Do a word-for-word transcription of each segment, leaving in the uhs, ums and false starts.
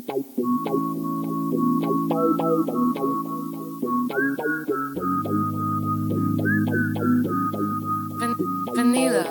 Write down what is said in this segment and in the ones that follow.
Vanilla.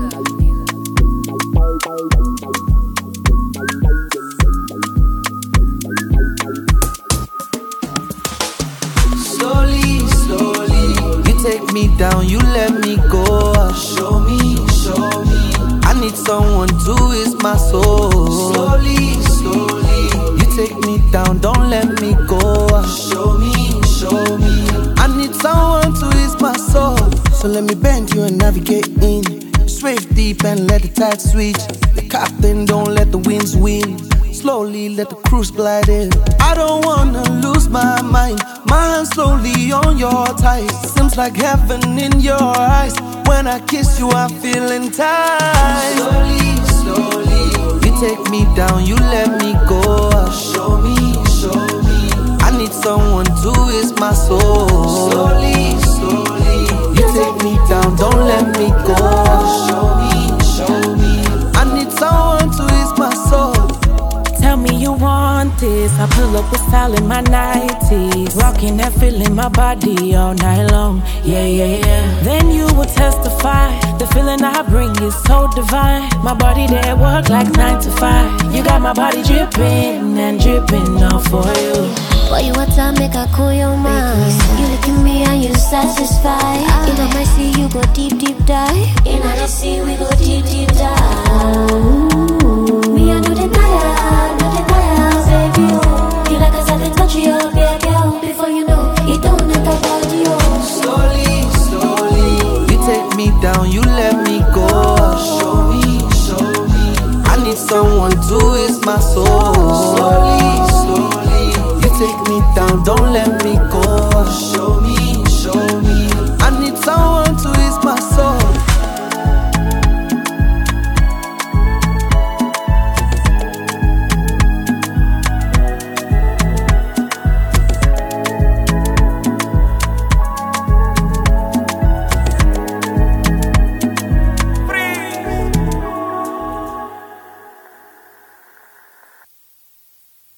Slowly, slowly, you take me down, you let me go. Show me, show me, I need someone to ease my soul. Slowly, slowly, you take me down, don't let me go. Show me, show me, I need someone to ease my soul. So let me bend you and navigate in. Swave deep and let the tide switch. The captain, don't let the winds win. Slowly let the cruise glide in. I don't wanna lose my mind. My hand slowly on your thighs. Seems like heaven in your eyes. When I kiss you, I'm feeling tight. Slowly, slowly, you take me down, you let me go. Show me, show me, I need someone to ease my soul. Slowly, slowly, you take me down, don't let me go. Show me, show me, I need someone to ease my soul. Tell me you want this. I pull up with style in my nineties, rocking and feeling my body all night long. Yeah, yeah, yeah. Then you will testify. The feeling I bring is so divine. My body there work like nine to five. You got my body dripping and dripping all for you. Boy, you want to make a cool your mind. You look at me and you satisfied. In my sea, you go deep, deep dive. In the sea, we go deep, deep dive. Me, I know the tire, know the tire, baby. You like us, I can touch you, baby. Before you know, it don't make a body. Slowly, slowly, you take me down, you let me go. Show me, show me, I need someone to ease my soul. Slowly, slowly, you take me down, don't let me go. Show